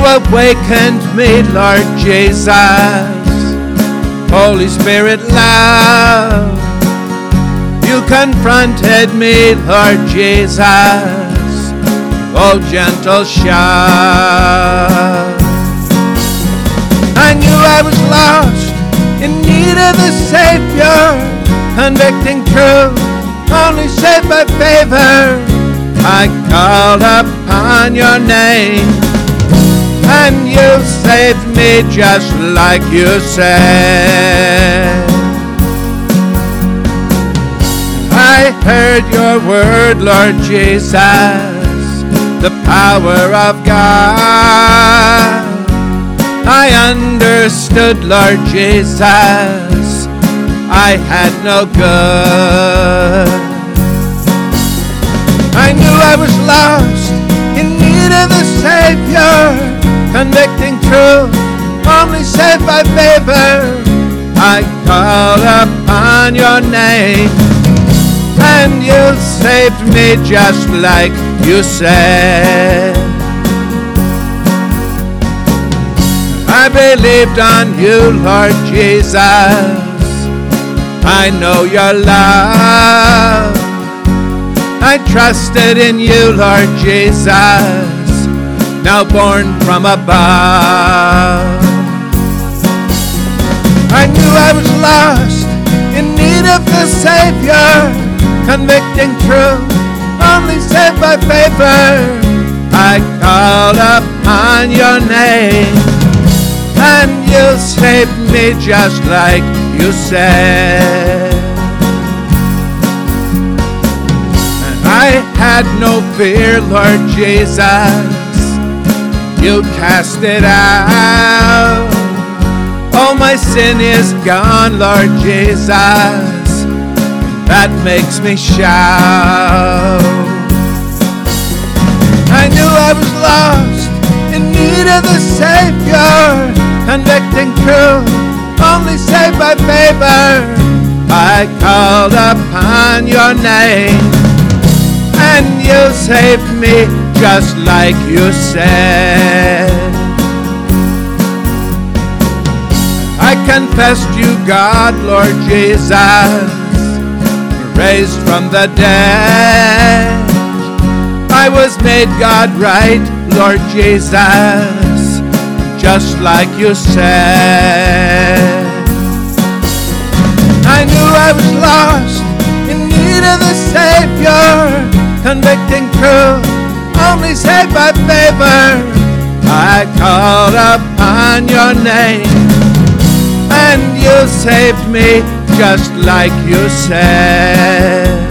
awakened me, Lord Jesus. Holy Spirit love, you confronted me, Lord Jesus. Oh, gentle shout. I knew I was lost, in need of a Savior, convicting truth, only saved by favor. I called upon your name, and you saved me just like you said. I heard your word, Lord Jesus, the power of God. I understood, Lord Jesus, I had no good. I knew I was lost, in need of a Savior, convicting truth, only saved by favor. I called upon your name, and you saved me just like you said. I believed on you, Lord Jesus. I know your love. I trusted in you, Lord Jesus, now born from above. I knew I was lost, in need of the Savior, convicting truth, only saved by favor. I called upon your name, and you saved me just like you said. I had no fear, Lord Jesus, you cast it out. Oh, my sin is gone, Lord Jesus, that makes me shout. I knew I was lost, in need of a Savior, convicting truth, only saved by favor. I called upon your name, and you saved me just like you said. I confessed you, God, Lord Jesus, raised from the dead. I was made God right, Lord Jesus, just like you said. I knew I was lost, in need of a Savior, convicting truth, only saved by favor. I called upon your name, and you saved me just like you said.